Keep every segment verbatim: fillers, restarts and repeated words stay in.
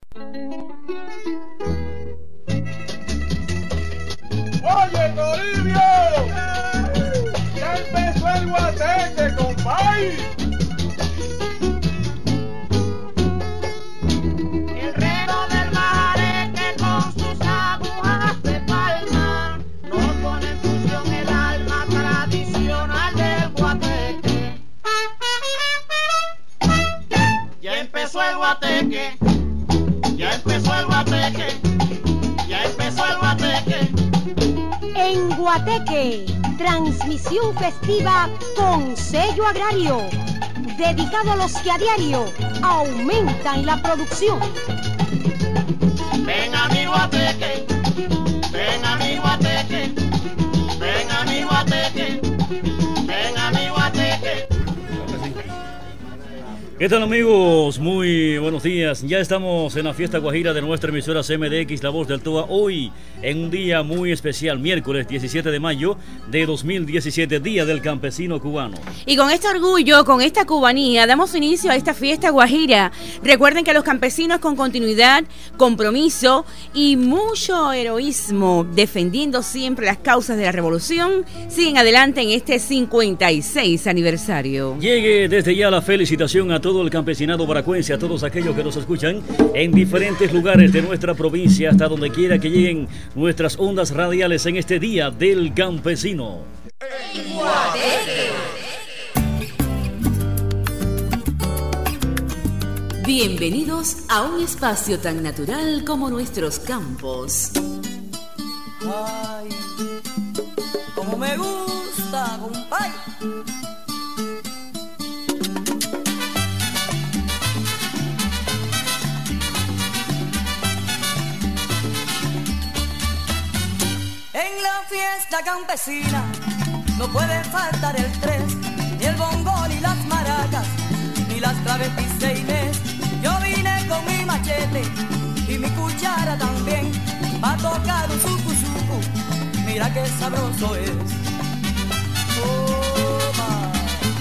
Oye, Toribio, ya empezó el guateque, compay. El reno del bajareque con sus agujas de palma nos pone en función el alma tradicional del guateque. Ya empezó el guateque, ya empezó el guateque, ya empezó el guateque. En Guateque, transmisión festiva con sello agrario, dedicado a los que a diario aumentan la producción. Ven a mi Guateque, ven a mi Guateque, ven a mi Guateque, ven a mi Guateque. ¿Qué tal, amigos? Muy buenos días. Ya estamos en la fiesta guajira de nuestra emisora C M D X, La Voz del Toa. Hoy, en un día muy especial, miércoles diecisiete de mayo de dos mil diecisiete, Día del Campesino Cubano. Y con este orgullo, con esta cubanía, damos inicio a esta fiesta guajira. Recuerden que los campesinos, con continuidad, compromiso y mucho heroísmo, defendiendo siempre las causas de la revolución, siguen adelante en este cincuenta y seis aniversario. Llegue desde ya la felicitación a todos todo el campesinado baracuense, a todos aquellos que nos escuchan en diferentes lugares de nuestra provincia, hasta donde quiera que lleguen nuestras ondas radiales en este Día del Campesino. En Guateque. Bienvenidos a un espacio tan natural como nuestros campos. Ay, como me gusta, compadre. En la fiesta campesina no puede faltar el tres, ni el bongo, ni las maracas, ni las travestiseines. Yo vine con mi machete y mi cuchara también, pa' tocar un suku suku, mira qué sabroso es. Toma.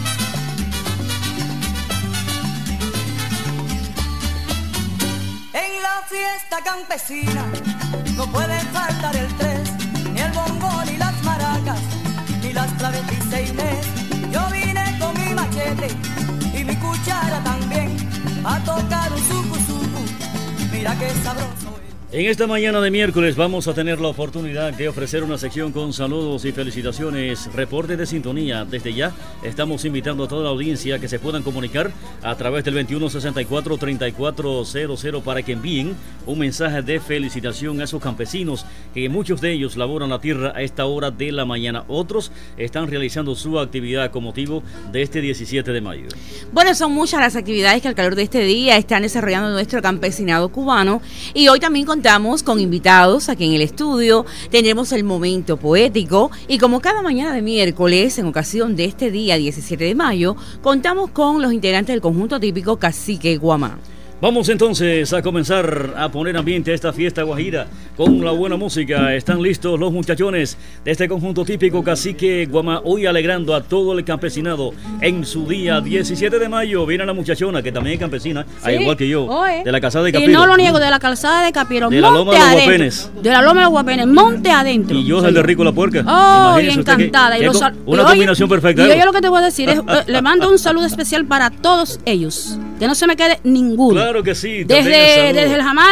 En la fiesta campesina no puede faltar el tres, ni el bongo, ni las maracas, ni las travestiseines. Yo vine con mi machete y mi cuchara también, a tocar un suku suku, mira qué sabroso es. En esta mañana de miércoles vamos a tener la oportunidad de ofrecer una sección con saludos y felicitaciones, reporte de sintonía. Desde ya estamos invitando a toda la audiencia que se puedan comunicar a través del veintiuno sesenta y cuatro, treinta y cuatro cero cero para que envíen un mensaje de felicitación a esos campesinos, que muchos de ellos laboran la tierra a esta hora de la mañana. Otros están realizando su actividad con motivo de este diecisiete de mayo. Bueno, son muchas las actividades que al calor de este día están desarrollando nuestro campesinado cubano, y hoy también contamos con invitados aquí en el estudio. Tendremos el momento poético, y como cada mañana de miércoles, en ocasión de este día diecisiete de mayo, contamos con los integrantes del conjunto típico Cacique Guamá. Vamos entonces a comenzar a poner ambiente a esta fiesta guajira con la buena música. Están listos los muchachones de este conjunto típico Cacique Guamá, hoy alegrando a todo el campesinado en su día diecisiete de mayo. Viene la muchachona, que también es campesina, sí, al igual que yo, oye, de la calzada de Capiro. Y no lo niego, de la calzada de Capiro. De la Loma de los Guapenes. De la Loma de los Guapenes, monte adentro. Y yo, el de Rico la Puerca. Oh, y encantada. Que, y los, una oye, combinación perfecta. Y yo lo que te voy a decir es, eh, le mando un saludo especial para todos ellos. Que no se me quede ninguno. Claro que sí. Desde, desde el Jamal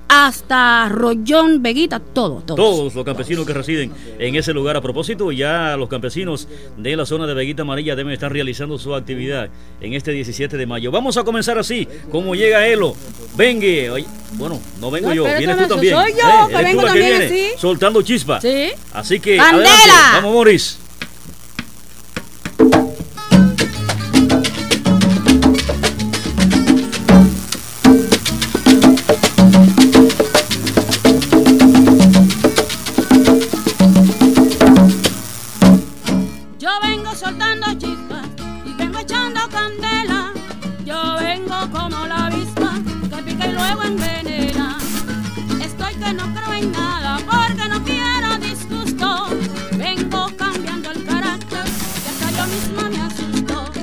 hasta Rollón, Veguita, todo, todos. Todos los campesinos que residen en ese lugar. A propósito, ya los campesinos de la zona de Veguita Amarilla deben estar realizando su actividad en este diecisiete de mayo. Vamos a comenzar así, como llega Elo. Vengue, oye, bueno, no vengo no, yo, vienes tú también. Soy yo, eh, que vengo también que viene, así. Soltando chispa. Sí. Así que, ¡Candela! Adelante. Vamos, Morris.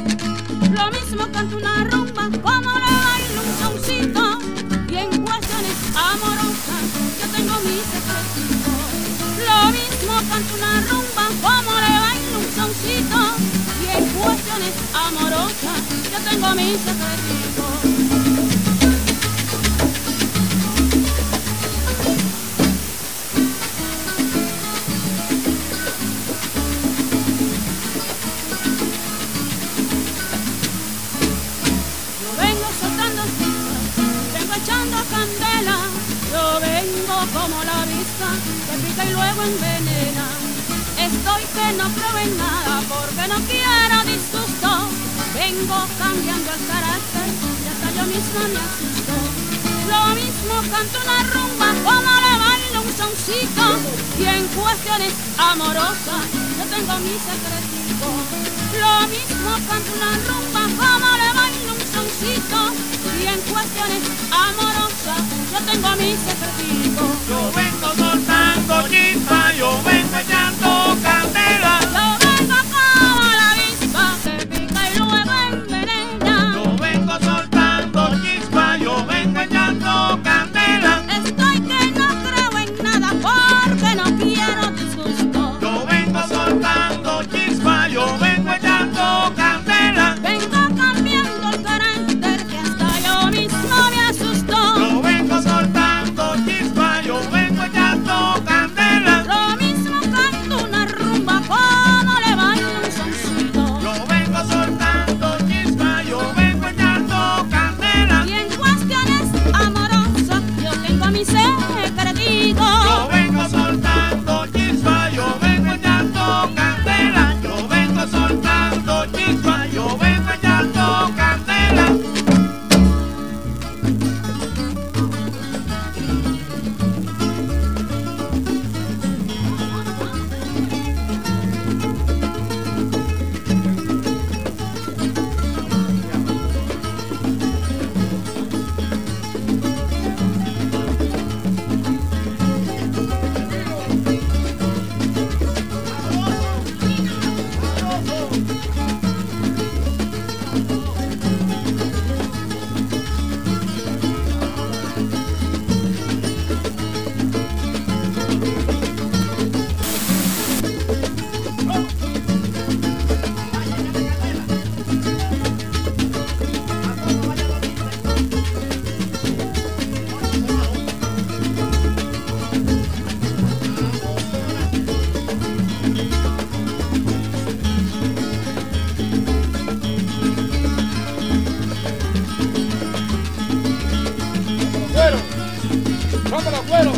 Canto una rumba como le bailo un soncito, y en cuestiones amorosa, yo tengo mis secretitos. Lo mismo canto una rumba como le bailo un soncito. Y en cuestiones amorosas, yo tengo mis secretitos. Como la vista que pica y luego envenena. Estoy que no creo en nada porque no quiero disgusto. Vengo cambiando el carácter y hasta yo misma me asusto. Lo mismo canto una rumba como le bailo un soncito. Y en cuestiones amorosas yo tengo mis secretitos. Lo mismo canto una rumba como le bailo un soncito. Y en cuestiones amorosas yo tengo mis secretitos. Yo vengo soltando chispa, yo vengo echando candela. Yo vengo como la avispa que pica y luego envenena. Yo vengo soltando chispa, yo vengo echando candela. Estoy que no creo en nada porque no quiero disgusto. Yo vengo soltando chispa, yo vengo echando candela. Vengo cambiando el carácter que hasta yo mismo me asusto. Yo vengo soltando chispa, yo vengo echando candela. Lo mismo canto una rumba como le bailo un soncito. Yo vengo soltando chispa, yo vengo echando candela. Y en cuestiones amorosas yo tengo mis secretitos. Yo vengo soltando chispa, yo vengo echando candela. Yo vengo soltando chispa, yo vengo echando candela. ¡Cuero! ¡Rómpela, cuero!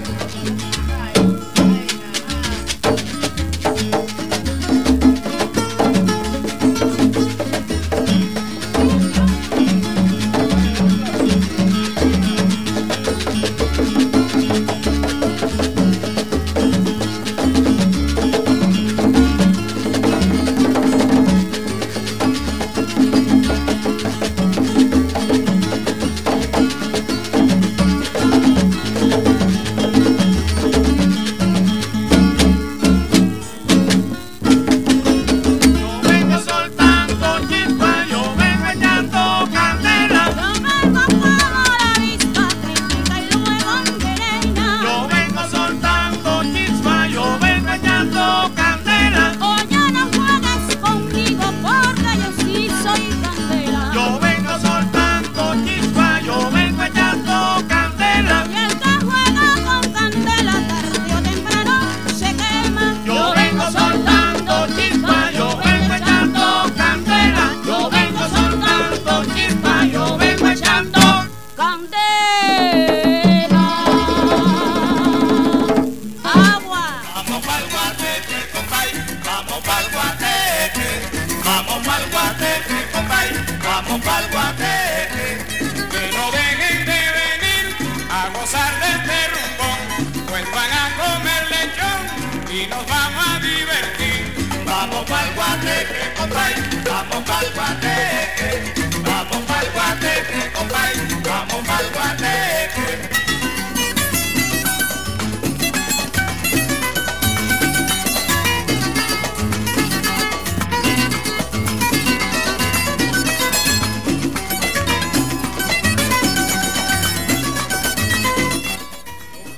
vamos pa'l guateque, que no dejen de venir a gozar de este rumbón, pues van a comer lechón y nos vamos a divertir. Vamos pa'l guateque, compay, vamos pa'l guateque, vamos pa'l guateque, compay, vamos pa'l guateque.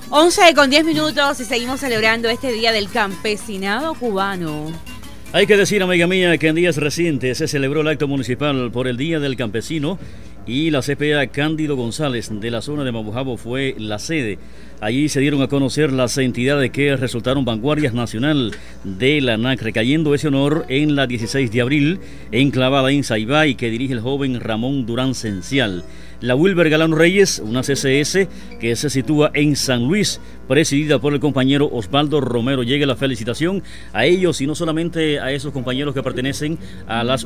once con diez minutos y seguimos celebrando este Día del Campesinado Cubano. Hay que decir, amiga mía, que en días recientes se celebró el acto municipal por el Día del Campesino y la C P A Cándido González de la zona de Mabujabo fue la sede. Allí se dieron a conocer las entidades que resultaron vanguardias nacional de la N A C, recayendo ese honor en la dieciséis de abril, enclavada en Saibay, que dirige el joven Ramón Durán Cencial. La Wilber Galán Reyes, una C C S que se sitúa en San Luis, presidida por el compañero Osvaldo Romero. Llegue la felicitación a ellos y no solamente a esos compañeros que pertenecen a las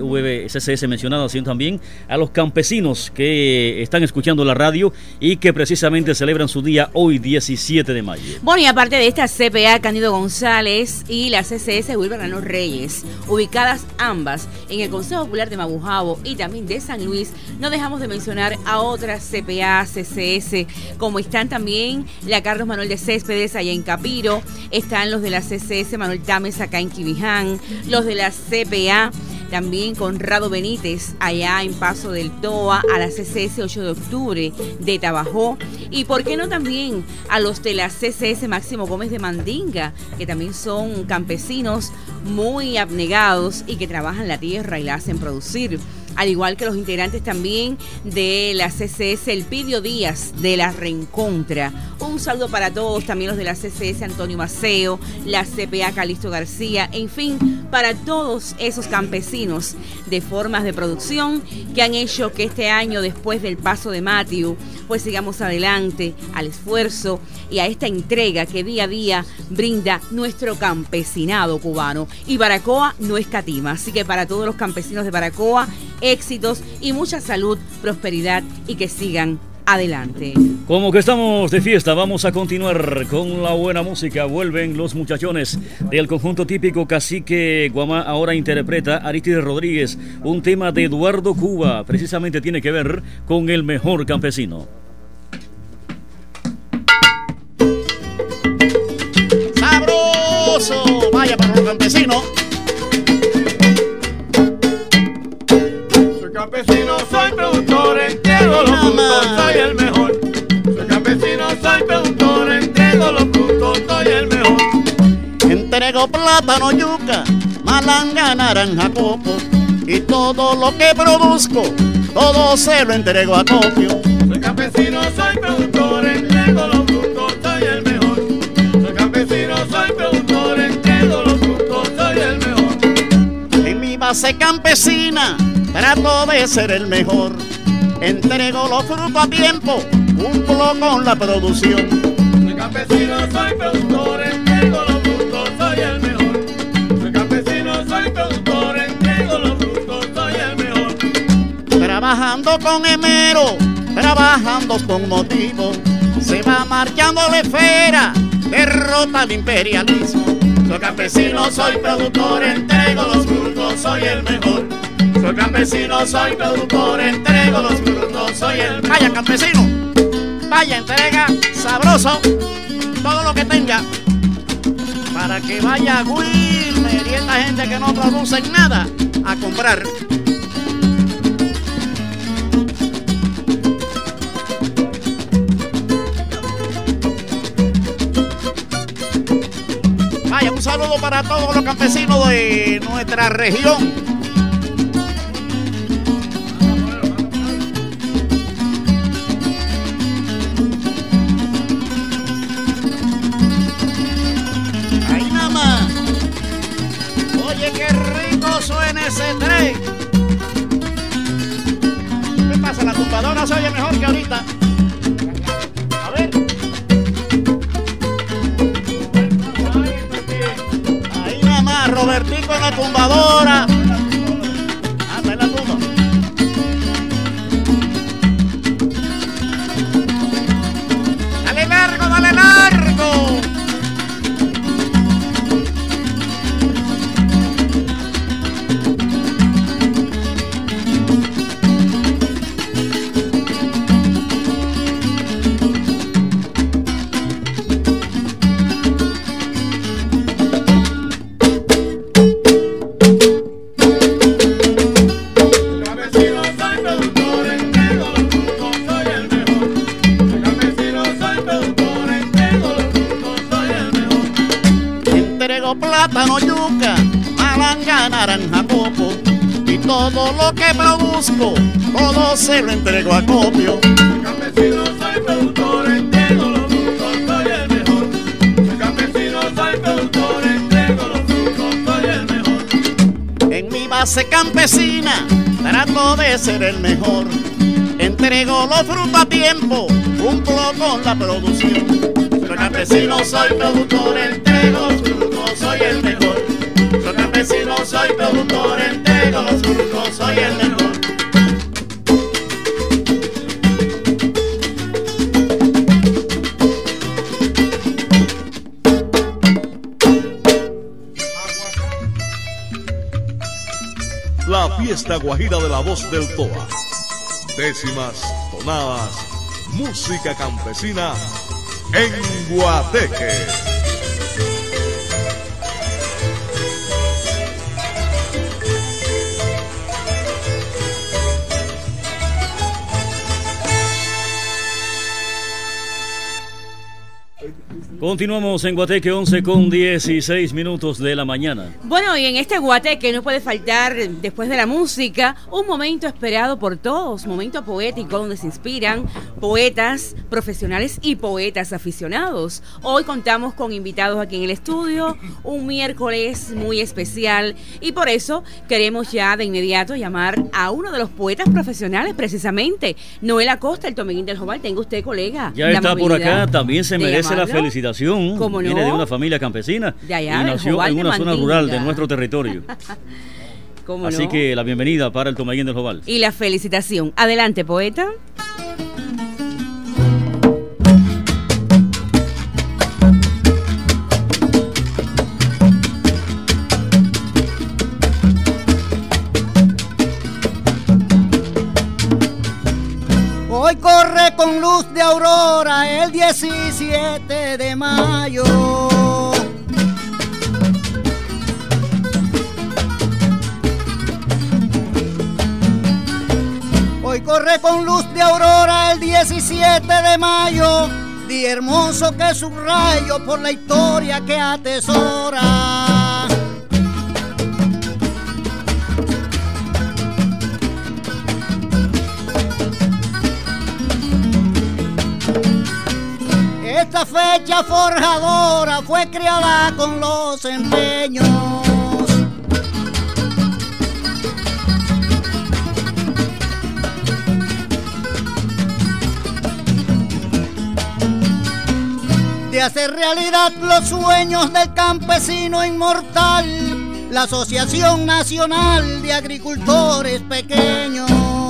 C C S mencionadas, sino también a los campesinos que están escuchando la radio y que precisamente celebran su día hoy, diecisiete de mayo. Bueno, y aparte de esta C P A Cándido González y la C C S Wilber Galán Reyes, ubicadas ambas en el Consejo Popular de Mabujabo y también de San Luis, no dejamos de mencionar a otras C P A, C C S, como están también la Carlos Manuel de Céspedes allá en Capiro, están los de la C C S Manuel Tames acá en Quibiján, los de la C P A también Conrado Benítez allá en Paso del Toa, a la C C S ocho de octubre de Tabajó, y por qué no también a los de la C C S Máximo Gómez de Mandinga, que también son campesinos muy abnegados y que trabajan la tierra y la hacen producir, al igual que los integrantes también de la C C S Elpidio Díaz de la Reencontra. Un saludo para todos, también los de la C C S Antonio Maceo, la C P A Calixto García, en fin, para todos esos campesinos de formas de producción que han hecho que este año, después del paso de Matthew, pues sigamos adelante al esfuerzo y a esta entrega que día a día brinda nuestro campesinado cubano. Y Baracoa no escatima, así que para todos los campesinos de Baracoa, éxitos y mucha salud, prosperidad y que sigan adelante. Como que estamos de fiesta, vamos a continuar con la buena música. Vuelven los muchachones del conjunto típico Cacique Guamá. Ahora interpreta Aristides Rodríguez un tema de Eduardo Cuba, precisamente tiene que ver con el mejor campesino. Sabroso, vaya para los campesinos. Campesino, soy productor, entrego los frutos, soy el mejor. Soy campesino, soy productor, entrego los frutos, soy el mejor. Entrego plátano, yuca, malanga, naranja, coco, y todo lo que produzco, todo se lo entrego a copio. Soy campesino, soy productor, entrego los frutos, soy el mejor. Soy campesino, soy productor, entrego los frutos, soy el mejor. En mi base campesina trato de ser el mejor, entrego los frutos a tiempo, cumplo con la producción. Soy campesino, soy productor, entrego los frutos, soy el mejor. Soy campesino, soy productor, entrego los frutos, soy el mejor. Trabajando con esmero, trabajando con motivo, se va marchando la esfera, derrota el imperialismo. Soy campesino, soy productor, entrego los frutos, soy el mejor. Soy campesino, soy productor, entrego los frutos, soy el mejor. Vaya campesino, vaya, entrega sabroso todo lo que tenga para que vaya a Wilmer y esta gente que no produce nada a comprar. Vaya, un saludo para todos los campesinos de nuestra región. Qué rico suena ese tren. ¿Qué pasa? La tumbadora se oye mejor que ahorita. A ver. Ahí nada más, Robertico en la tumbadora. Anda en la tumba. Dale largo, dale largo. mango, plátano, yuca, malanga, naranja, coco. Y todo lo que produzco, todo se lo entrego a copio. Campesino soy productor, entrego los frutos, soy el mejor. Soy campesino, soy productor, entrego los frutos, soy el mejor. En mi base campesina trato de ser el mejor. Entrego los frutos a tiempo, cumplo con la producción. Soy campesino, soy productor, entrego los frutos, soy el mejor. Soy campesino, soy productor, entrego los frutos, soy el mejor. La fiesta guajira de la voz del Toa. Décimas, tonadas, música campesina en Guateque. Continuamos en Guateque, once con dieciséis minutos de la mañana. Bueno, y en este Guateque no puede faltar, después de la música, un momento esperado por todos, momento poético donde se inspiran poetas profesionales y poetas aficionados. Hoy contamos con invitados aquí en el estudio, un miércoles muy especial, y por eso queremos ya de inmediato llamar a uno de los poetas profesionales, precisamente, Noel Acosta, el Tomeguín del Jobal. Tenga usted, colega. Ya está por acá, también se merece la felicitación. ¿Cómo no? Viene de una familia campesina de allá, y nació Jobal en una zona Mandinga. rural de nuestro territorio. ¿Cómo Así no? que la bienvenida para el Tomeguín del Jobal. Y la felicitación. Adelante, poeta. Hoy corre con luz de aurora el diecisiete de mayo. Hoy corre con luz de aurora el diecisiete de mayo, día hermoso que subrayo por la historia que atesora. Esta fecha forjadora fue creada con los empeños de hacer realidad los sueños del campesino inmortal, la Asociación Nacional de Agricultores Pequeños.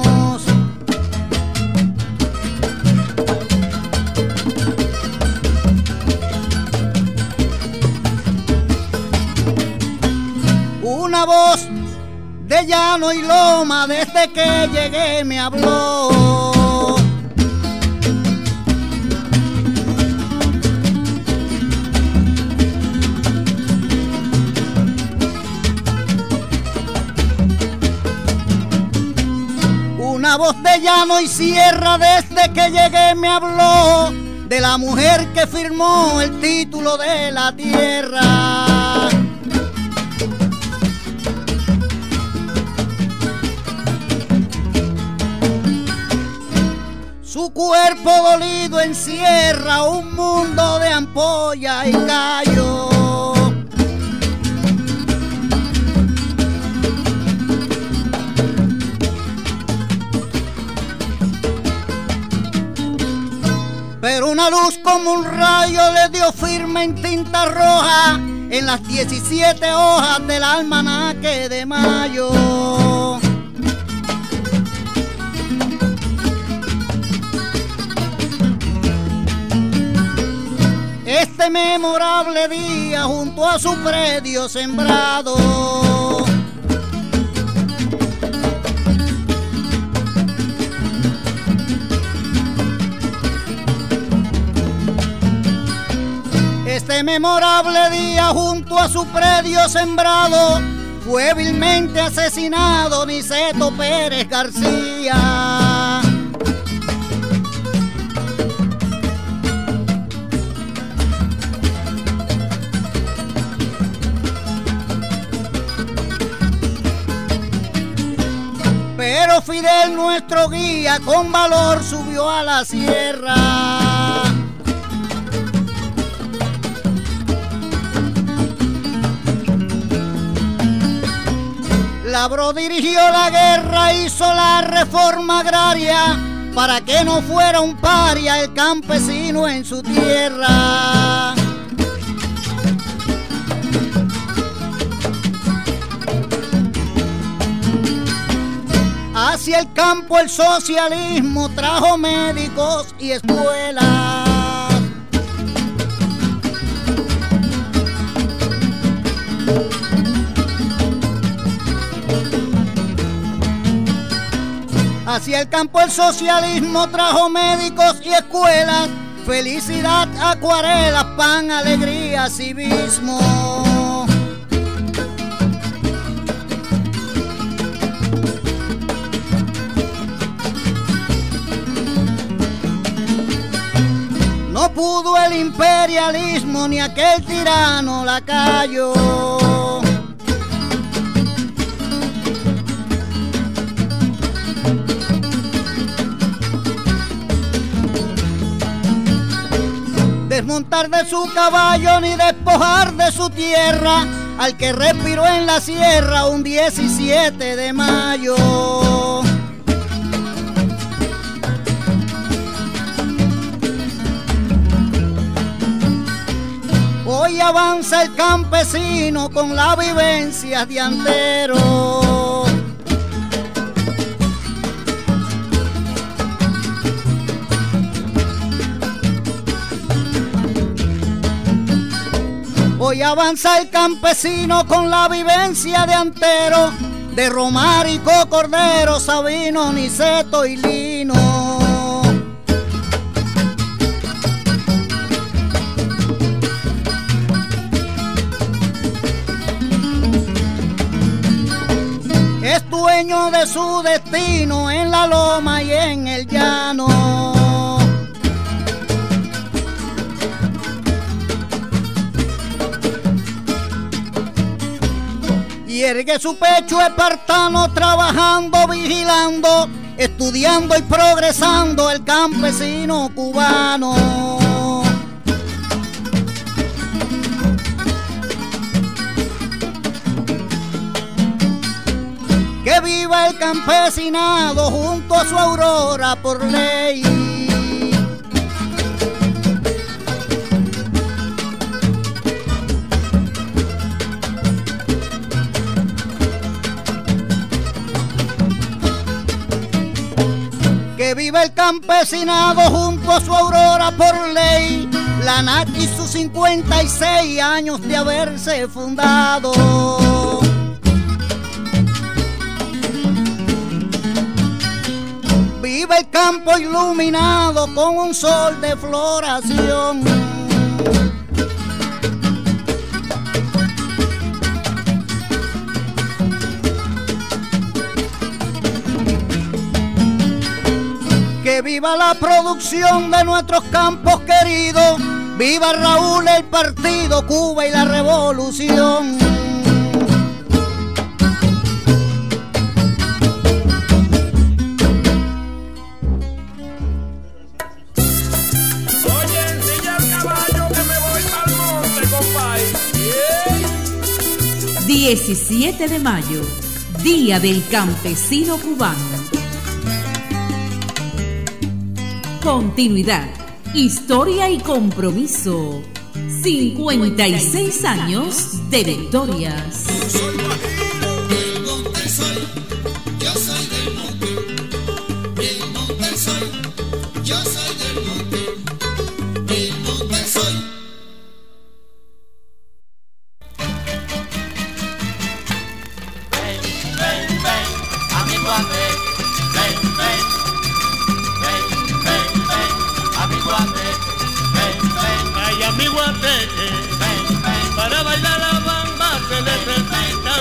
Una voz de llano y loma desde que llegué me habló. Una voz de llano y sierra desde que llegué me habló de la mujer que firmó el título de la tierra. Su cuerpo dolido encierra un mundo de ampolla y callo. Pero una luz como un rayo le dio firme en tinta roja en las diecisiete hojas del almanaque de mayo. Este memorable día junto a su predio sembrado, este memorable día junto a su predio sembrado fue vilmente asesinado Niceto Pérez García. pero Fidel, nuestro guía, con valor subió a la sierra. Labró, dirigió la guerra, hizo la reforma agraria, para que no fuera un paria el campesino en su tierra. Hacia el campo el socialismo trajo médicos y escuelas. Hacia el campo el socialismo trajo médicos y escuelas, felicidad, acuarelas, pan, alegría, civismo. No pudo el imperialismo ni aquel tirano lacayo. Desmontar de su caballo ni despojar de su tierra al que respiró en la sierra un diecisiete de mayo. Hoy avanza el campesino con la vivencia de antero. Hoy avanza el campesino con la vivencia de antero, de Romárico, Cordero, Sabino, Niceto y Lino. Es dueño de su destino en la loma y en el llano. Y ergue su pecho espartano, trabajando, vigilando, estudiando y progresando el campesino cubano. Que viva el campesinado junto a su aurora por ley. Que viva el campesinado junto a su aurora por ley, la A N A C y sus cincuenta y seis años de haberse fundado. Viva el campo iluminado con un sol de floración. Que viva la producción de nuestros campos queridos, viva Raúl, el partido, Cuba y la revolución. Oye, enseña el caballo que me voy al monte, compadre. Yeah. diecisiete de mayo, Día del Campesino Cubano. Continuidad, historia y compromiso. cincuenta y seis años de victorias. Soy guajiro, del monte soy, yo soy del monte. Del monte soy, yo soy del monte. Del monte soy. Ven, ven, ven, a mi guateque. Ven, ven, ven, ven, ven, a mi guateque. Ven, ven, ay, a mi guateque. Ven, ven, para bailar la bamba se necesita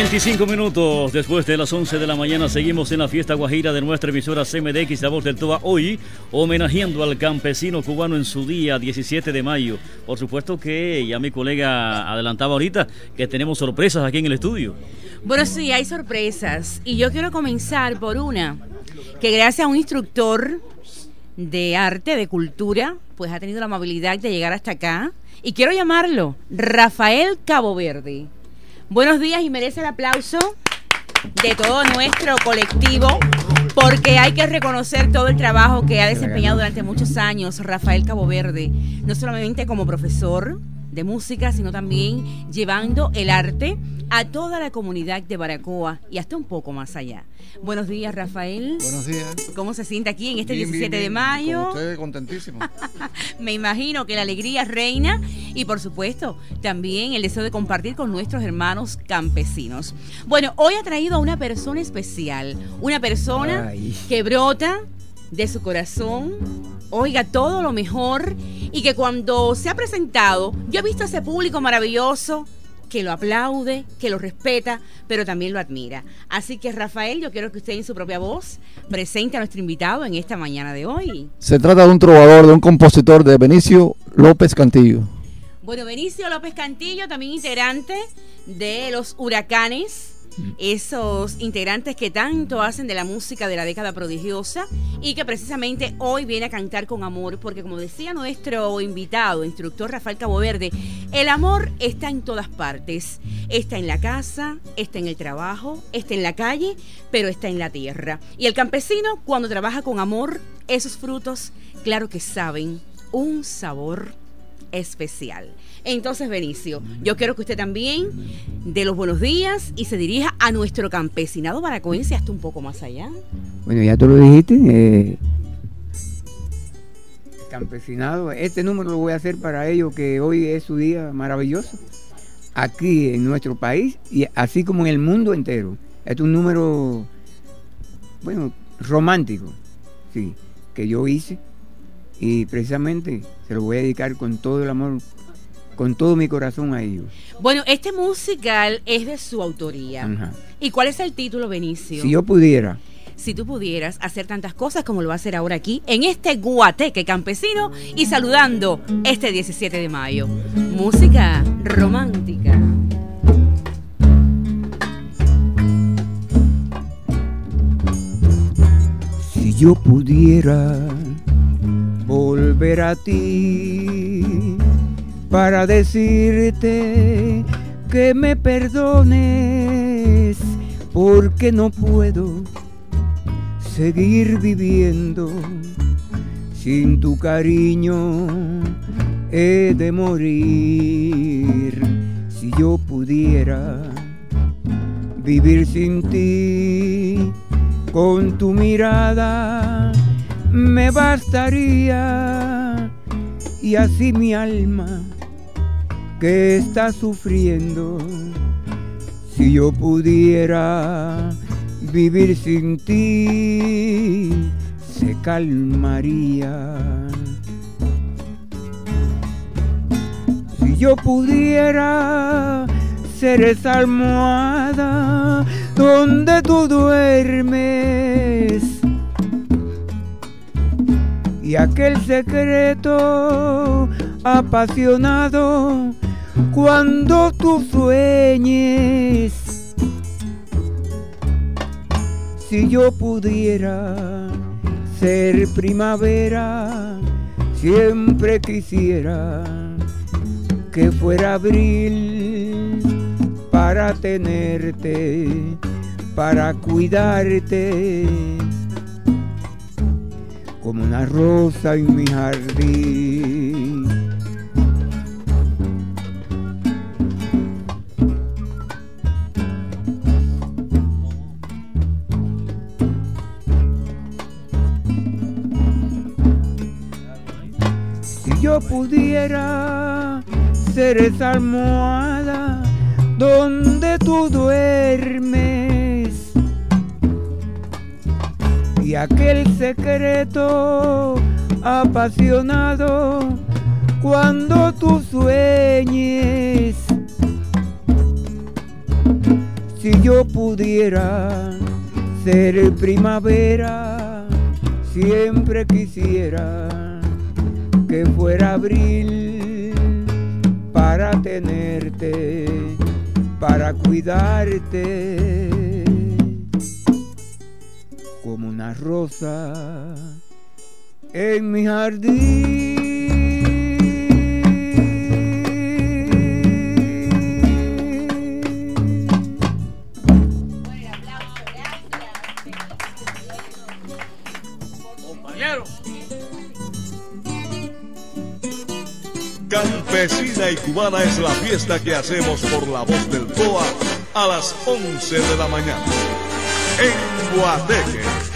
veinticinco minutos después de las once de la mañana seguimos en la fiesta guajira de nuestra emisora C M D X La Voz del Toa, hoy homenajeando al campesino cubano en su día diecisiete de mayo. Por supuesto que ya mi colega adelantaba ahorita que tenemos sorpresas aquí en el estudio. Bueno, sí, hay sorpresas y yo quiero comenzar por una que gracias a un instructor de arte, de cultura, pues ha tenido la amabilidad de llegar hasta acá y quiero llamarlo Rafael Cabo Verde. Buenos días y merece el aplauso de todo nuestro colectivo porque hay que reconocer todo el trabajo que ha desempeñado durante muchos años Rafael Cabo Verde, no solamente como profesor de música, sino también llevando el arte a toda la comunidad de Baracoa y hasta un poco más allá. Buenos días, Rafael. Buenos días. ¿Cómo se siente aquí en este bien, diecisiete bien, bien. de mayo? Con ustedes, contentísimo. Me imagino que la alegría reina y, por supuesto, también el deseo de compartir con nuestros hermanos campesinos. Bueno, hoy ha traído a una persona especial, una persona Ay. que brota de su corazón, oiga, todo lo mejor, y que cuando se ha presentado, yo he visto a ese público maravilloso que lo aplaude, que lo respeta, pero también lo admira. Así que, Rafael, yo quiero que usted en su propia voz presente a nuestro invitado en esta mañana de hoy. Se trata de un trovador, de un compositor, de Benicio López Cantillo. Bueno, Benicio López Cantillo, también integrante de Los Huracanes, esos integrantes que tanto hacen de la música de la década prodigiosa y que precisamente hoy viene a cantar con amor, porque como decía nuestro invitado, instructor Rafael Cabo Verde, el amor está en todas partes, está en la casa, está en el trabajo, está en la calle, pero está en la tierra. Y el campesino, cuando trabaja con amor, esos frutos, claro que saben un sabor especial. Entonces, Benicio, yo quiero que usted también dé los buenos días y se dirija a nuestro campesinado baracoense hasta un poco más allá. Bueno, ya tú lo dijiste, eh, campesinado, este número lo voy a hacer para ellos, que hoy es su día maravilloso aquí en nuestro país y así como en el mundo entero. Este es un número, bueno, romántico, sí, que yo hice y precisamente se lo voy a dedicar con todo el amor, con todo mi corazón a ellos. Bueno, este musical es de su autoría. Ajá. ¿Y cuál es el título, Benicio? Si yo pudiera. Si tú pudieras hacer tantas cosas como lo va a hacer ahora aquí, en este guateque campesino y saludando este diecisiete de mayo. Música romántica. Si yo pudiera volver a ti para decirte que me perdones, porque no puedo seguir viviendo sin tu cariño, he de morir. Si yo pudiera vivir sin ti, con tu mirada me bastaría, y así mi alma que está sufriendo, si yo pudiera vivir sin ti, se calmaría. Si yo pudiera ser esa almohada donde tú duermes, y aquel secreto apasionado cuando tú sueñes, si yo pudiera ser primavera, siempre quisiera que fuera abril para tenerte, para cuidarte, como una rosa en mi jardín. Si yo pudiera ser esa almohada donde tú duermes, y aquel secreto apasionado cuando tú sueñes, Si yo pudiera ser primavera, siempre quisiera que fuera abril para tenerte, para cuidarte, como una rosa en mi jardín. Campesina y cubana es la fiesta que hacemos por la voz del T O A a las once de la mañana en Guateque.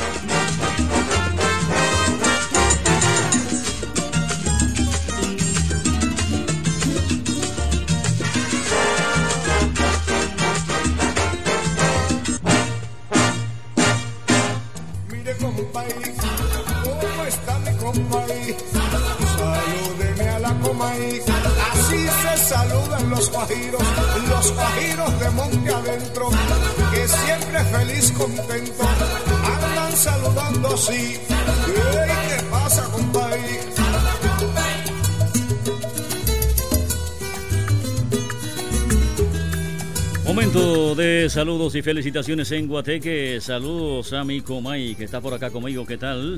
Mire compay, ¿cómo está mi compay? Salúdeme a la comay. Así se saludan los guajiros, los guajiros de monte adentro, que siempre feliz, contento, andan saludando así. ¡Ey, qué pasa, compay! Momento de saludos y felicitaciones en Guateque. Saludos a mi comay que está por acá conmigo. ¿Qué tal?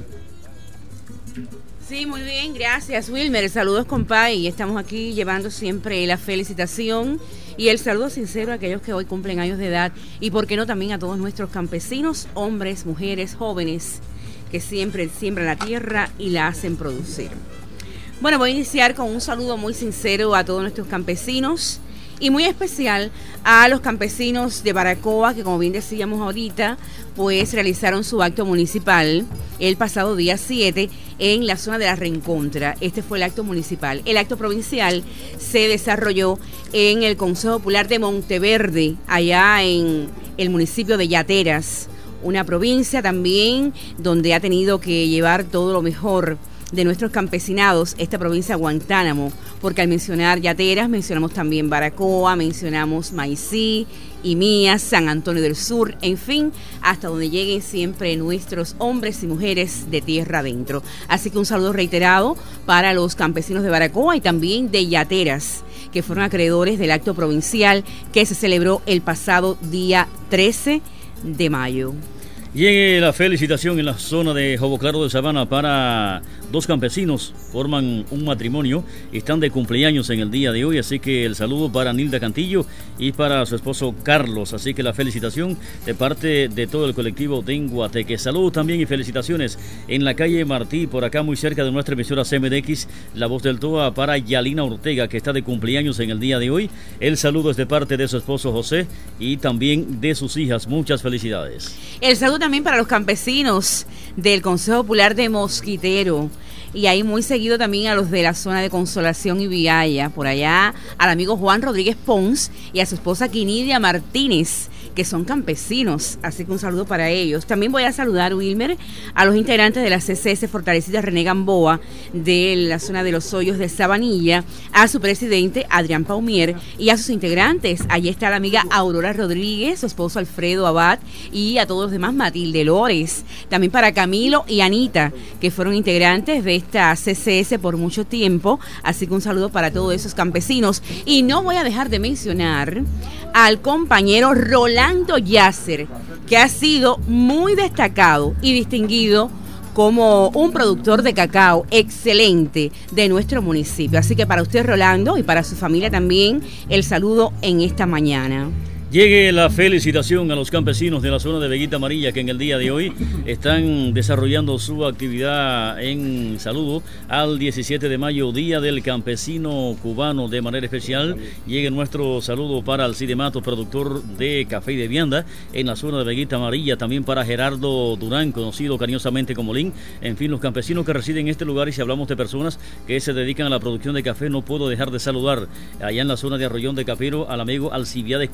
Sí, muy bien, gracias Wilmer. Saludos compay. Estamos aquí llevando siempre la felicitación y el saludo sincero a aquellos que hoy cumplen años de edad y por qué no también a todos nuestros campesinos, hombres, mujeres, jóvenes que siempre siembran la tierra y la hacen producir. Bueno, voy a iniciar con un saludo muy sincero a todos nuestros campesinos y muy especial a los campesinos de Baracoa, que como bien decíamos ahorita, pues realizaron su acto municipal el pasado día siete en la zona de la Reencontra. Este fue el acto municipal. El acto provincial se desarrolló en el Consejo Popular de Monteverde, allá en el municipio de Yateras, una provincia también donde ha tenido que llevar todo lo mejor de nuestros campesinados, esta provincia de Guantánamo, porque al mencionar Yateras mencionamos también Baracoa, mencionamos Maicí, Imías, San Antonio del Sur, en fin, hasta donde lleguen siempre nuestros hombres y mujeres de tierra adentro. Así que un saludo reiterado para los campesinos de Baracoa y también de Yateras, que fueron acreedores del acto provincial que se celebró el pasado día trece de mayo. Llegue la felicitación en la zona de Jobo Claro de Sabana para dos campesinos, forman un matrimonio, están de cumpleaños en el día de hoy, así que el saludo para Nilda Cantillo y para su esposo Carlos, así que la felicitación de parte de todo el colectivo de Guateque. Saludos también y felicitaciones en la calle Martí, por acá muy cerca de nuestra emisora C M D X, La Voz del T O A, para Yalina Ortega, que está de cumpleaños en el día de hoy. El saludo es de parte de su esposo José y también de sus hijas. Muchas felicidades. El saludo también para los campesinos del Consejo Popular de Mosquitero y ahí muy seguido también a los de la zona de Consolación y Vialla, por allá al amigo Juan Rodríguez Pons y a su esposa Quinidia Martínez, que son campesinos, así que un saludo para ellos. También voy a saludar, Wilmer, a los integrantes de la C C S Fortalecida René Gamboa, de la zona de Los Hoyos de Sabanilla, a su presidente Adrián Paumier y a sus integrantes. Allí está la amiga Aurora Rodríguez, su esposo Alfredo Abad y a todos los demás, Matilde Lores. También para Camilo y Anita, que fueron integrantes de esta C C S por mucho tiempo, así que un saludo para todos esos campesinos. Y no voy a dejar de mencionar al compañero Rolando Yasser, que ha sido muy destacado y distinguido como un productor de cacao excelente de nuestro municipio. Así que para usted, Rolando, y para su familia también, el saludo en esta mañana. Llegue la felicitación a los campesinos de la zona de Veguita Amarilla, que en el día de hoy están desarrollando su actividad en saludo al diecisiete de mayo, Día del Campesino Cubano. De manera especial, llegue nuestro saludo para Alcide Matos, productor de café y de vianda en la zona de Veguita Amarilla. También para Gerardo Durán, conocido cariñosamente como Lin. En fin, los campesinos que residen en este lugar, y si hablamos de personas que se dedican a la producción de café, no puedo dejar de saludar allá en la zona de Arroyón de Capero al amigo Alcibiades Colombia.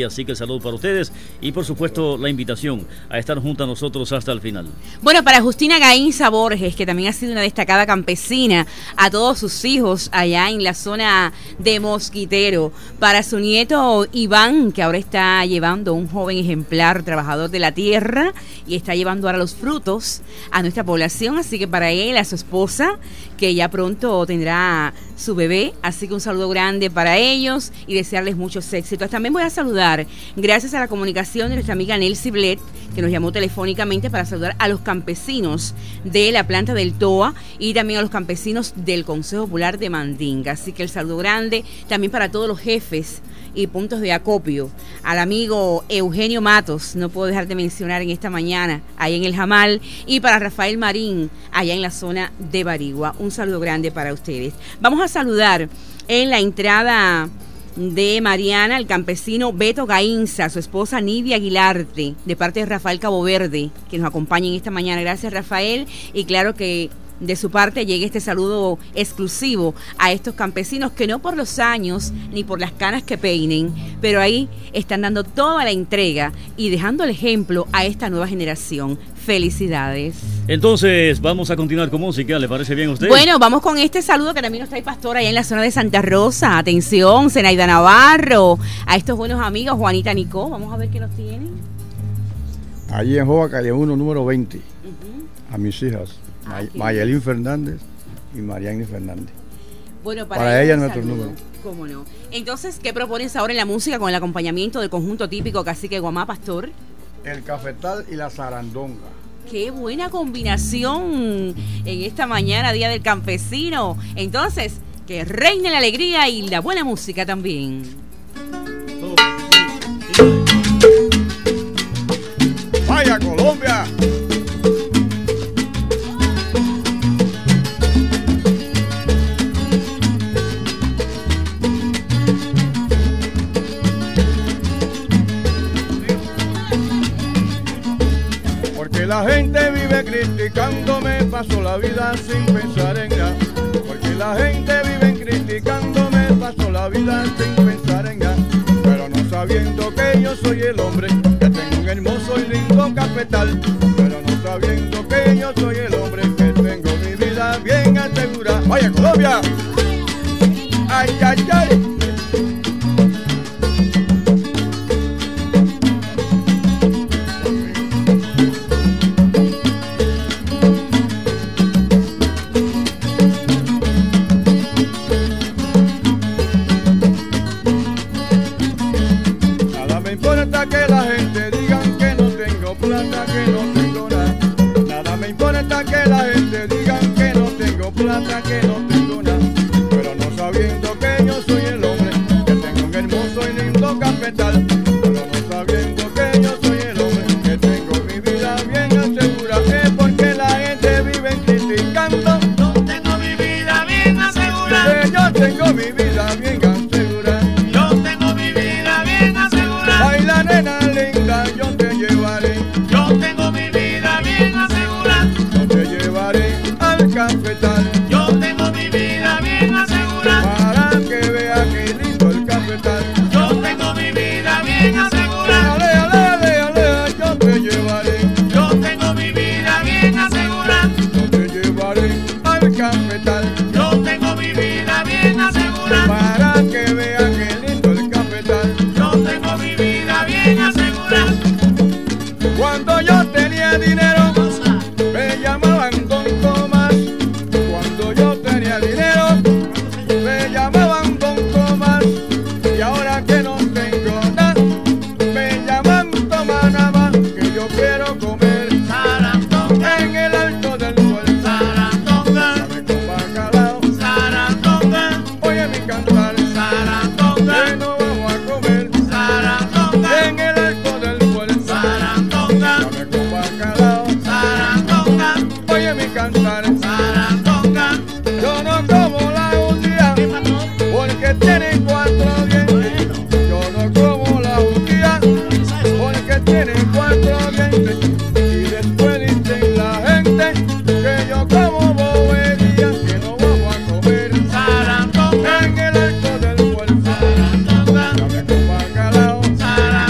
día. Así que el saludo para ustedes y por supuesto la invitación a estar junto a nosotros hasta el final. Bueno, para Justina Gainza Borges, que también ha sido una destacada campesina, a todos sus hijos allá en la zona de Mosquitero, para su nieto Iván, que ahora está llevando un joven ejemplar trabajador de la tierra y está llevando ahora los frutos a nuestra población, así que para él, a su esposa, que ya pronto tendrá su bebé, así que un saludo grande para ellos y desearles muchos éxitos. También voy a saludar, gracias a la comunicación de nuestra amiga Nelcy Blet, que nos llamó telefónicamente para saludar a los campesinos de la planta del T O A y también a los campesinos del Consejo Popular de Mandinga, así que el saludo grande también para todos los jefes y puntos de acopio, al amigo Eugenio Matos, no puedo dejar de mencionar en esta mañana, ahí en el Jamal, y para Rafael Marín, allá en la zona de Barigua, un saludo grande para ustedes. Vamos a saludar en la entrada de Mariana, el campesino Beto Gainza, su esposa Nidia Aguilarte, de parte de Rafael Cabo Verde, que nos acompaña en esta mañana. Gracias, Rafael, y claro que de su parte llegue este saludo exclusivo a estos campesinos que no por los años ni por las canas que peinen, pero ahí están dando toda la entrega y dejando el ejemplo a esta nueva generación. Felicidades. Entonces vamos a continuar con música, ¿le parece bien a usted? Bueno, vamos con este saludo que también nos trae Pastor allá en la zona de Santa Rosa. Atención, Zenaida Navarro, a estos buenos amigos, Juanita Nicó, vamos a ver qué nos tienen. Allí en Joa, calle uno, número veinte, uh-huh. A mis hijas, ah, May- Mayelín Fernández y Mariani Fernández. Bueno, para, para ella nuestro número. ¿Cómo no? Entonces, ¿qué propones ahora en la música con el acompañamiento del conjunto típico Cacique Guamá, Pastor? El cafetal y la zarandonga. Qué buena combinación en esta mañana, Día del Campesino. Entonces, que reine la alegría y la buena música también. ¡Vaya Colombia! La gente vive criticándome, paso la vida sin pensar en nada. Porque la gente vive criticándome, paso la vida sin pensar en nada. Pero no sabiendo que yo soy el hombre, que tengo un hermoso y lindo cafetal. Pero no sabiendo que yo soy el hombre, que tengo mi vida bien asegurada. ¡Vaya Colombia! ¡Ay, ay, ay! Que no tengo nada, pero no sabiendo que yo soy el hombre, que tengo un hermoso y lindo cafetal, pero no sabiendo que yo soy el hombre, que tengo mi vida bien asegurada, es porque la gente vive criticando. Yo tengo mi vida bien asegurada. Que yo tengo mi vida bien asegurada. Yo tengo mi vida bien asegurada. Ay, la nena linda, yo te llevaré. Yo tengo mi vida bien asegurada. Yo te llevaré al cafetal. Yo tengo mi vida bien asegurada. Para que vea que lindo el cafetal. Yo tengo mi vida bien asegurada. Cuando yo tenía dinero, me llamaban Don Tomás. Cuando yo tenía dinero, me llamaban Don Tomás. Y ahora que no tengo nada, me llaman Tomás nada más. Que yo quiero comer sarandonga en el alto del sol. Sarandonga, sarandonga, oye mi cantar, sarandonga, que no vamos a comer sarandonga en el alto del pueblo. Sarandonga, dame con bacalao, sarandonga, oye mi cantar, sarandonga. yo no como la judía porque tiene cuatro dientes. Yo no como la judía porque tiene cuatro dientes. Y después dicen la gente que yo como bobería, que no vamos a comer Sarandonga, en el alto del pueblo. sarandonga, dame con bacalao, sarandonga.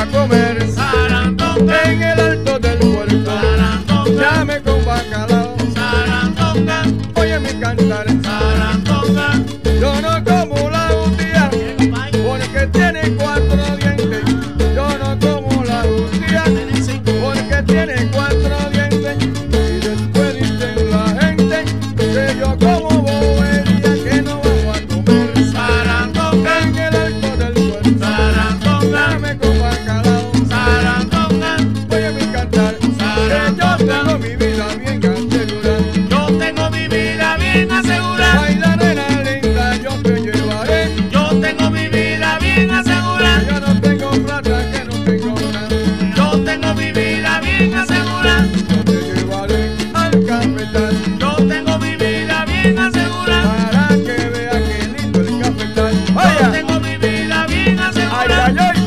a comer Sarandonga, en el alto del puerto. Sarandonga, Llame con bacalao, Sarandonga, oye mi cantar. Sarandonga, Yo no como la judía porque tiene cuatro dientes. Yo no como la judía porque tiene cuatro dientes. Y después dicen la gente que yo como bobería, que no vamos a comer Sarandonga, en el alto del puerto. Sarandonga, Dame con bacalao, Sarandonga, oye mi cantar. Que yo tengo mi vida bien asegurada. yo tengo mi vida bien asegurada. Baila nena linda, yo te llevaré. Yo tengo mi vida bien asegurada. Yo no tengo plata, que no tengo nada. Yo tengo mi vida bien asegurada. Yo te llevaré al cafetal Yo tengo mi vida bien asegurada. para que vea qué lindo el cafetal. Yo Vaya, tengo mi vida bien ay, asegurada. ay, ay.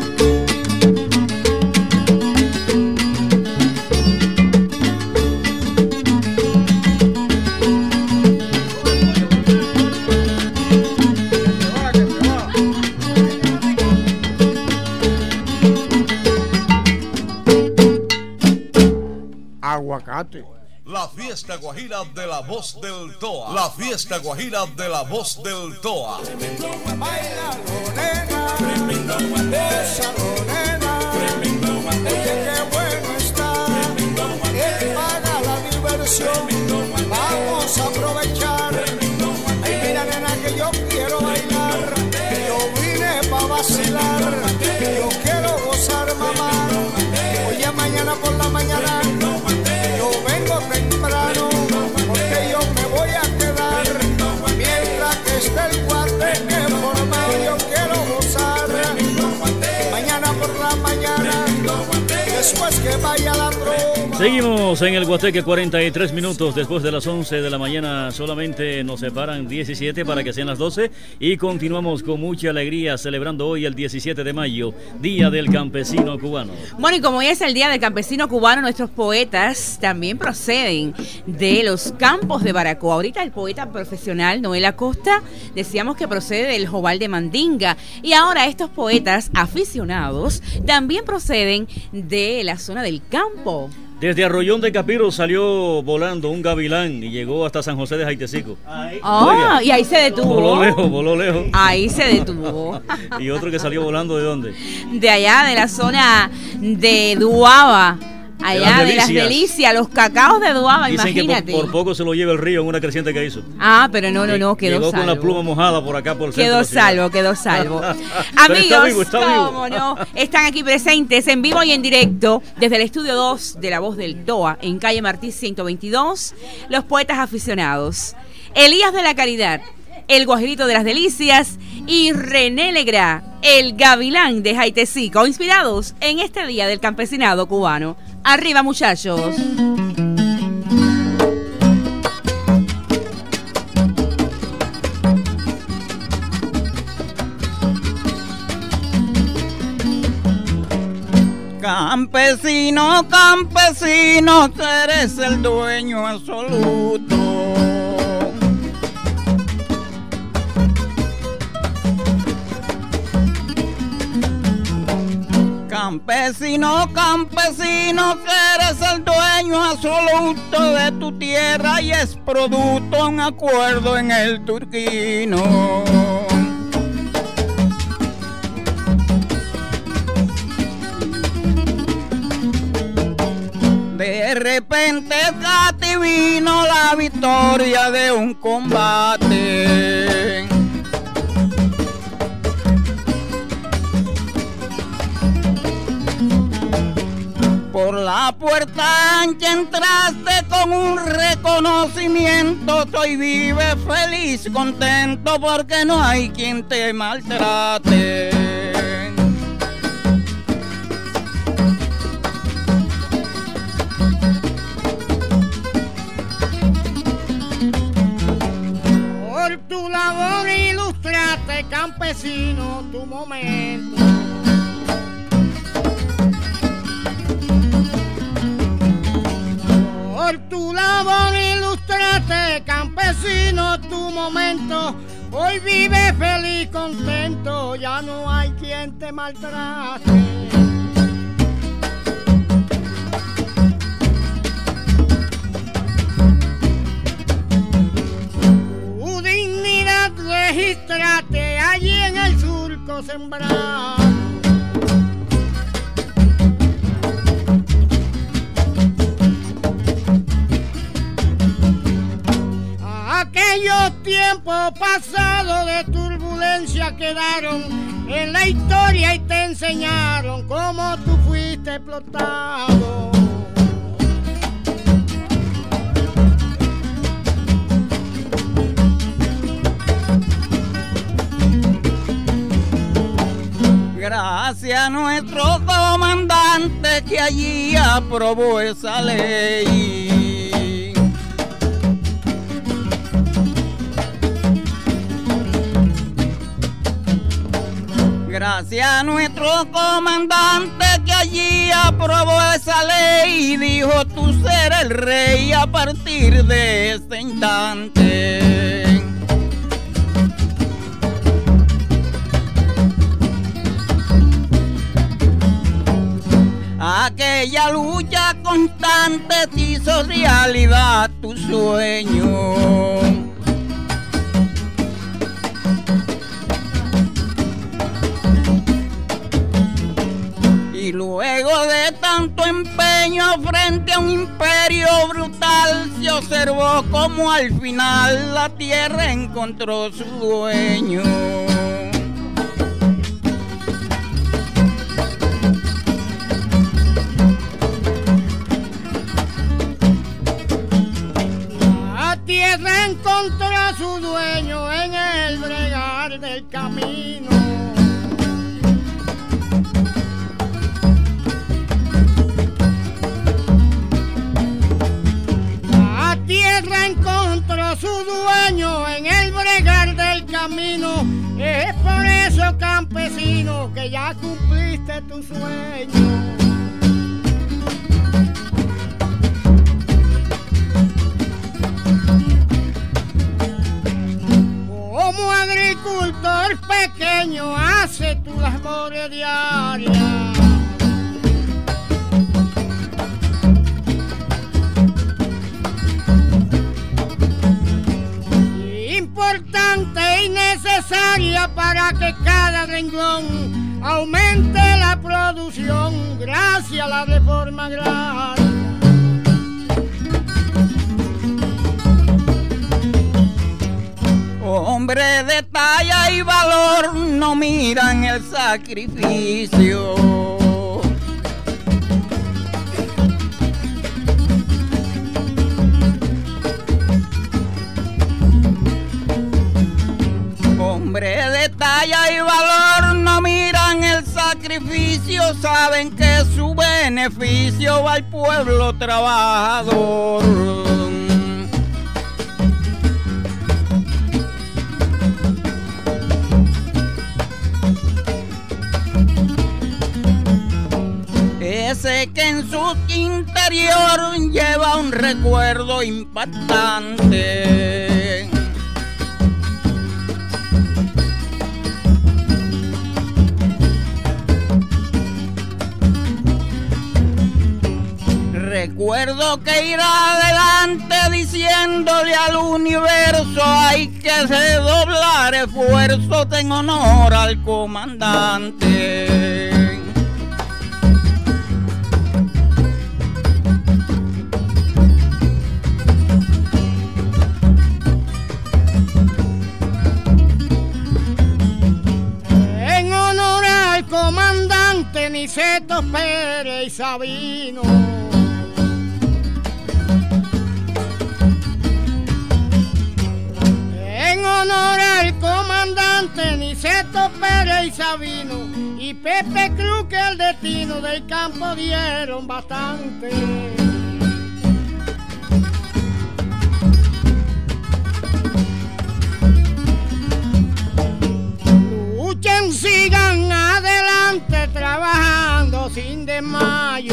Aguacate. La fiesta guajira de la voz del Toa. La fiesta guajira de la voz del Toa. Baila nena, gózalo nena, oye qué bueno está, él paga la diversión, vamos a aprovechar, ay mira nena que yo quiero bailar, yo vine pa' vacilar, yo quiero gozar mamá, oye mañana por la mañana, yo vengo temprano, porque yo me voy a quedar, mientras que esté el guateque formado, yo quiero gozar, mañana por la mañana, después que vaya la trova. Seguimos en el Guateque, cuarenta y tres minutos después de las once de la mañana. Solamente nos separan diecisiete para que sean las doce. Y continuamos con mucha alegría celebrando hoy el diecisiete de mayo, Día del Campesino Cubano. Bueno, y como hoy es el Día del Campesino Cubano, nuestros poetas también proceden de los campos de Baracoa. Ahorita el poeta profesional Noel Acosta decíamos que procede del Jobal de Mandinga. Y ahora estos poetas aficionados también proceden de la zona del campo. Desde Arroyón de Capiro salió volando un gavilán y llegó hasta San José de Jaitecico. Ah, y ahí se detuvo. Voló lejos, voló lejos. Ahí se detuvo. Y otro que salió volando, ¿de dónde? De allá, de la zona de Duaba. Allá de las, de las delicias, los cacaos de Duaba, Dicen imagínate. que por, por poco se lo lleva el río en una creciente que hizo. Ah, pero no, no, no, quedó Llegó salvo. con la pluma mojada por acá por el Quedó centro de la salvo, quedó salvo. Pero Amigos, está vivo, está vivo. cómo no, están aquí presentes en vivo y en directo desde el estudio dos de La Voz del Toa, en calle Martí ciento veintidós, los poetas aficionados. Elías de la Caridad, el Guajirito de las Delicias, y René Legrá, el Gavilán de Jaitecico, inspirados en este Día del Campesinado Cubano. Arriba, muchachos. Campesino, campesino, eres el dueño absoluto. Campesino, campesino, eres el dueño absoluto de tu tierra y es producto un acuerdo en el Turquino. De repente te vino la victoria de un combate. Por la puerta ancha entraste con un reconocimiento. Hoy vive feliz, contento porque no hay quien te maltrate. Por tu labor ilustraste, campesino, tu momento. Por tu labor ilustraste, campesino, tu momento. Hoy vive feliz, contento, ya no hay quien te maltrate. Tu dignidad regístrate allí en el surco sembrado. Aquellos tiempos pasados de turbulencia quedaron en la historia y te enseñaron cómo tú fuiste explotado. Gracias a nuestro comandante que allí aprobó esa ley. Gracias a nuestro comandante que allí aprobó esa ley y dijo tú ser el rey a partir de este instante. Aquella lucha constante te hizo realidad tu sueño. Y luego de tanto empeño frente a un imperio brutal, se observó como al final la tierra encontró su dueño. La tierra encontró a su dueño en el bregar del camino. Tierra encontró su dueño en el bregar del camino. Es por eso, campesino, que ya cumpliste tu sueño. Como agricultor pequeño, hace tu labor diaria. Importante y necesaria para que cada renglón aumente la producción gracias a la reforma agraria. Hombre de talla y valor no miran el sacrificio. Hombre de talla y valor no miran el sacrificio, saben que su beneficio va al pueblo trabajador. Ese que en su interior lleva un recuerdo impactante. Recuerdo que irá adelante diciéndole al universo hay que redoblar esfuerzos en honor al comandante. En honor al comandante Niceto Pérez y Sabino. En honor al comandante Niceto Pérez y Sabino y Pepe Cruz, que el destino del campo dieron bastante. Luchen, sigan adelante trabajando sin desmayo.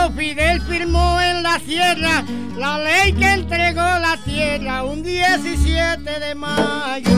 cuando Fidel firmó en la sierra la ley que entregó la tierra un diecisiete de mayo.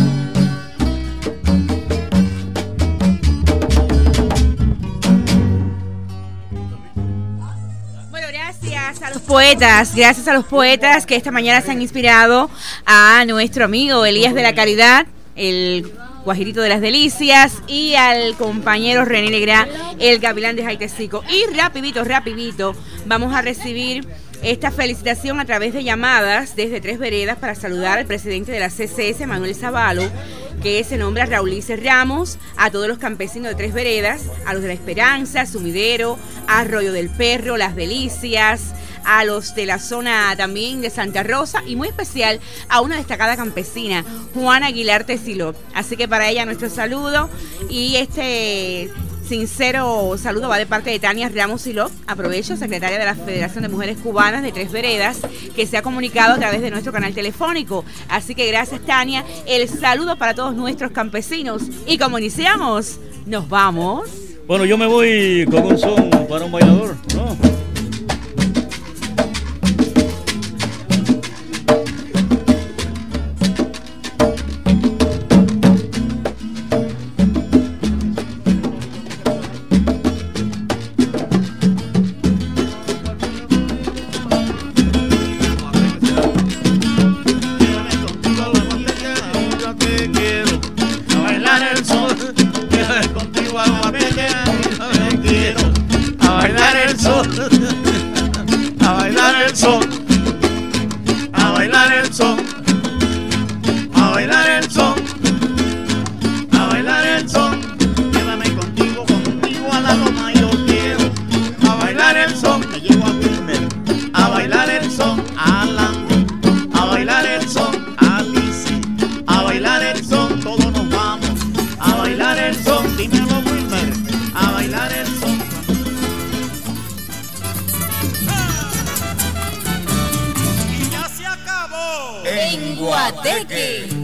Gracias a los poetas, gracias a los poetas que esta mañana se han inspirado a nuestro amigo Elías de la Caridad, el Guajirito de las Delicias, y al compañero René Negra, el Gavilán de Jaitecico. Y rapidito, rapidito, vamos a recibir esta felicitación a través de llamadas desde Tres Veredas para saludar al presidente de la C C S, Manuel Zavalo, que se nombra Raulice Ramos, a todos los campesinos de Tres Veredas, a los de La Esperanza, Sumidero, Arroyo del Perro, Las Delicias, a los de la zona también de Santa Rosa y muy especial a una destacada campesina, Juana Aguilar Teciló. Así que para ella nuestro saludo y este sincero saludo va de parte de Tania Ramos Siló, aprovecho, secretaria de la Federación de Mujeres Cubanas de Tres Veredas, que se ha comunicado a través de nuestro canal telefónico. Así que gracias, Tania. El saludo para todos nuestros campesinos. Y como iniciamos, nos vamos. Bueno, yo me voy con un son para un bailador, ¿no? A bailar el son, a bailar el son, a bailar el son, a bailar el son. Llévame contigo, contigo a la loma yo quiero. A bailar el son, me llevo a Wilmer. A bailar el son, a Landy. A bailar el son, a Lizzy. A bailar el son, todos nos vamos. A bailar el son, dímelo Wilmer. A bailar el son. En Guateque.